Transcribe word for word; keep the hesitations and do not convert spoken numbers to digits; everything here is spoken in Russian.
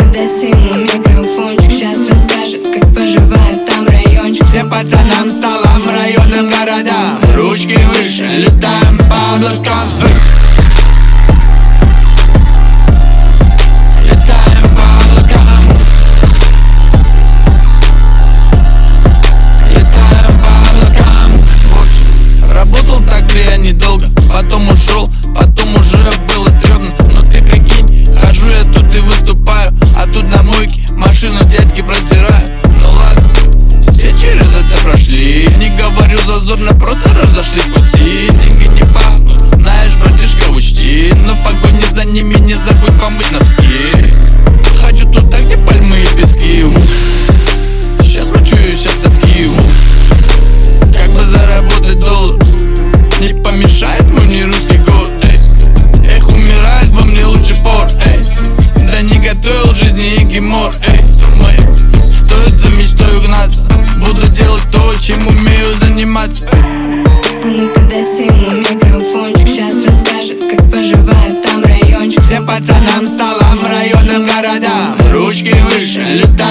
дай ему микрофончик, сейчас расскажет, как поживает там райончик. Всем пацанам салам, районным городам, ручки выше, летаем по облакам. Летаем по облакам. Летаем по облакам. Работал так ли я недолго, потом ушел, потом уже было стрёмно. Но ты прикинь, хожу я тут и выступаю, а тут на мойке машину дядьки протираю. Ну ладно, все через это прошли, не говорю зазорно, просто разошли пути. Деньги не пахнут, знаешь, братишка, учти, но в погоне за ними не забудь помыть носки. Хочу туда, где пальмы и пески. Сейчас мучаюсь от тоски. Как бы заработать доллар, не помешает мой не русский год. Эй. Эх, умирает во мне лучший пор. Эй. Да не готовил жизни и гемор. Эй, думаю, стоит за мечтой угнаться, буду делать то, чем умею заниматься. А ну-ка дай ему микрофончик, сейчас расскажет, как поживает там райончик. Всем пацанам салам, районным городам, ручки выше, летаем